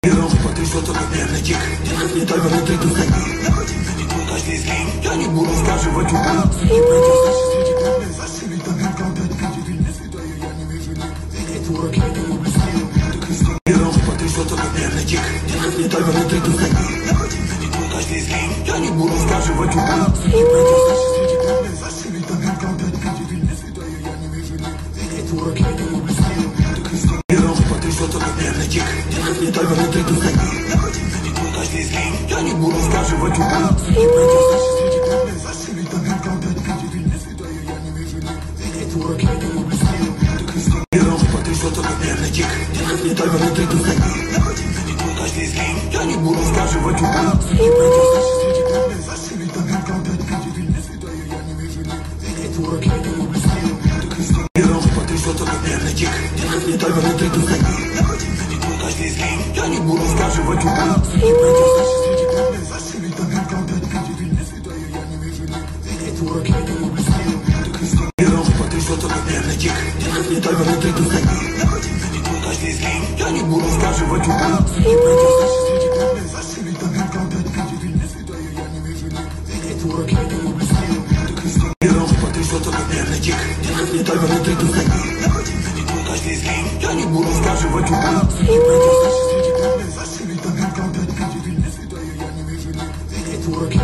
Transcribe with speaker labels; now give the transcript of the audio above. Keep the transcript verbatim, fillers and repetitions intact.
Speaker 1: Патриот, как верный тик, разлетай валюты тусани. Каждый из них, я не буду скаживать упал. И пойдешь дальше среди правды, зашили там когда видит и не святая, я не вижу них. Ведь урок я не люблю стиль, ты христиан. Патриот, как верный тик, разлетай валюты тусани. Каждый из них, я не буду скаживать упал. И пойдешь дальше среди правды, зашили там когда видит и не святая, я не вижу них. Ведь урок я не люблю стиль, ты христиан. Патриот, как верный тик, разлетай валюты тусани. Каждый из них, я не буду скаживать упал. И пойдешь дальше среди правды, зашили там когда видит и не святая, я не вижу них. Ведь урок я не люблю стиль, ты христиан. Патриот, как верный тик, разлетай валюты тусани. Каждый из них, я не буду скаживать упал. И пойдешь дальше среди правды, зашили там когда видит и не святая, я не вижу них. Ведь урок я не люблю стиль, ты христиан. Патриот, как верный тик, разлетай валюты тусани. Каждый из них, я не буду скаживать упал. И пойдешь дальше среди правды, зашили там когда видит и не святая, я не вижу них. Ведь урок я не люблю стиль, ты христиан. Патриот, как верный тик, разлетай валюты тусани. Каждый из них, я не буду скаживать упал. И пойдешь дальше среди правды, зашили там когда видит и не святая, я не вижу них. Ведь урок я не люблю стиль, ты христиан. Патриот, как верный тик, разлетай валюты тусани. Каждый из них, я не буду скаживать упал. И пойдешь